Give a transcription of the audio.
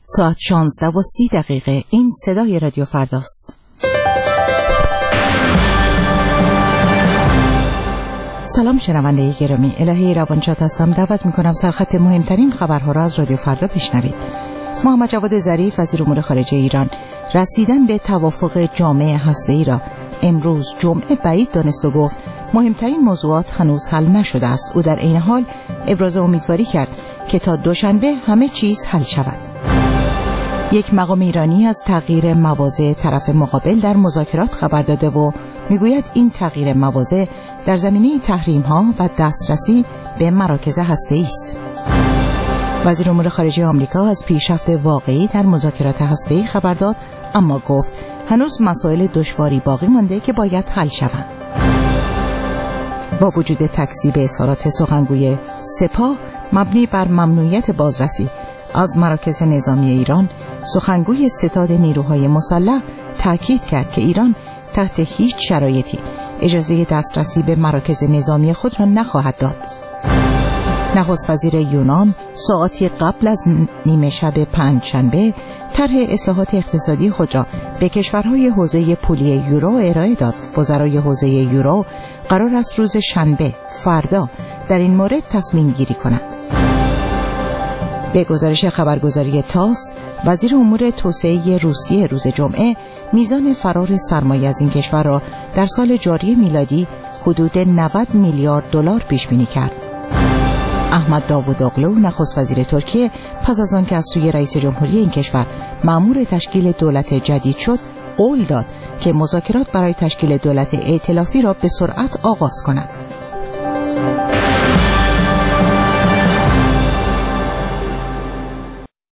ساعت 16:30 این صدای رادیو فرداست. سلام شنونده گرامی، الهی روانشاد هستم. دعوت میکنم سرخط مهمترین خبرها را از رادیو فردا بشنوید. محمد جواد ظریف وزیر امور خارجه ایران رسیدن به توافق جامع هسته‌ای را امروز جمعه بعید دانست و گفت مهمترین موضوعات هنوز حل نشده است. او در این حال ابراز امیدواری کرد که تا دوشنبه همه چیز حل شود. یک مقام ایرانی از تغییر مواضع طرف مقابل در مذاکرات خبر داده و میگوید این تغییر مواضع در زمینه تحریم‌ها و دسترسی به مراکز هسته‌ای است. وزیر امور خارجه آمریکا از پیشرفت واقعی در مذاکرات هسته‌ای خبر داد، اما گفت هنوز مسائل دشواری باقی مانده که باید حل شوند. با وجود تکذیب اظهارات سخنگوی سپاه مبنی بر ممنوعیت بازرسی از مراکز نظامی ایران، سخنگوی ستاد نیروهای مسلح تاکید کرد که ایران تحت هیچ شرایطی اجازه دسترسی به مراکز نظامی خود را نخواهد داد. نخست وزیر یونان ساعاتی قبل از نیمه شب پنجشنبه طرح اصلاحات اقتصادی خود را به کشورهای حوزه پولی یورو ارائه داد. وزرای حوزه یورو قرار است روز شنبه فردا در این مورد تصمیم گیری کنند. به گزارش خبرگزاری تاس، وزیر امور توسعه روسیه روز جمعه میزان فرار سرمایه از این کشور را در سال جاری میلادی حدود 90 میلیارد دلار پیش بینی کرد. احمد داوودوغلو نخست وزیر ترکیه پس از آنکه از سوی رئیس جمهوری این کشور مأمور تشکیل دولت جدید شد، قول داد که مذاکرات برای تشکیل دولت ائتلافی را به سرعت آغاز کند.